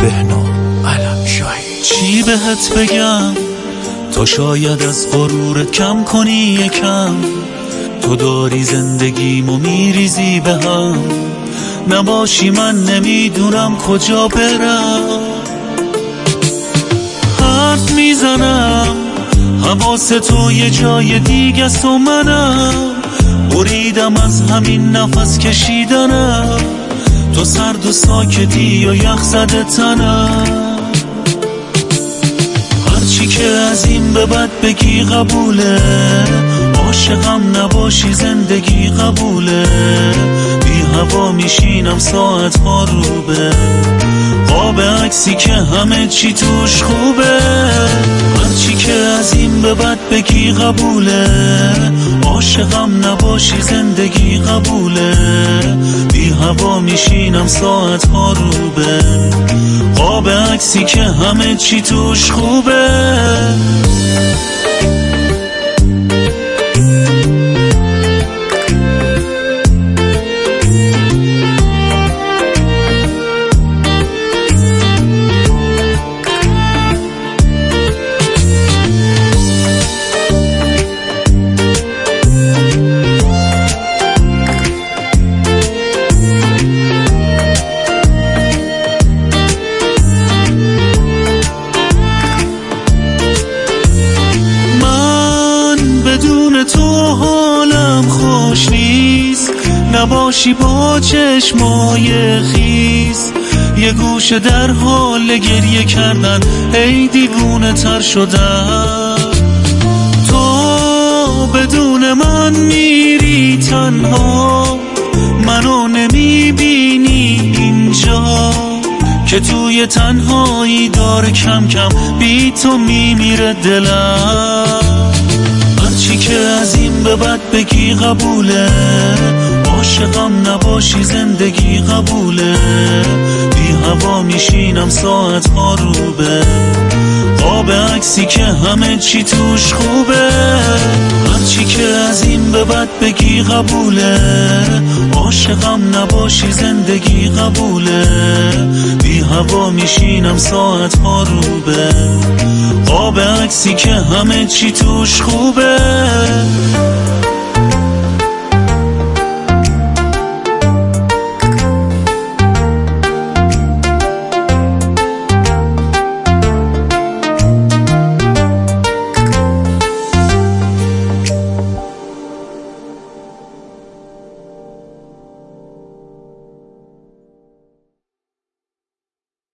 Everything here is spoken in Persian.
بهنام علمشاهی. چی بهت بگم تو شاید از غرورت کم کنی یکم، تو داری زندگیمو میریزی به هم، نباشی من نمیدونم کجا برم. حرف میزنم حواس تو یه جای دیگه است و منم بریدم از همین نفس کشیدنم، تو سرد و ساکتی و یخ زده تنم. هرچی که از این به بعد بگی قبوله، عاشقم نباشی زندگی قبوله، بی هوا میشینم ساعت ها روبه، قاب عکسی که همه چی توش خوبه. هرچی که از این به بعد بگی قبوله، عاشقم نباشی زندگی قبوله، بی هوا میشینم ساعت ها روبه، قاب عکسی که همه چی توش خوبه. تو حالم خوش نیست، نباشی با چشمای خیس، یه گوشه در حال گریه کردن ای دیوونه تر شدن. تو بدون من میری تنها، منو نمیبینی اینجا که توی تنهایی داره کم کم بی تو میمیره دلم. هرچی که از این به بعد بگی قبوله، عاشقم نباشی زندگی قبوله، بی هوا میشینم ساعت ها روبه، قاب عکسی که همه چی توش خوبه. هرچی که از این به بعد بگی قبوله، عاشقم نباشی زندگی قبوله، بی هوا میشینم ساعت ها روبه، قاب عکسی که همه چی توش خوبه.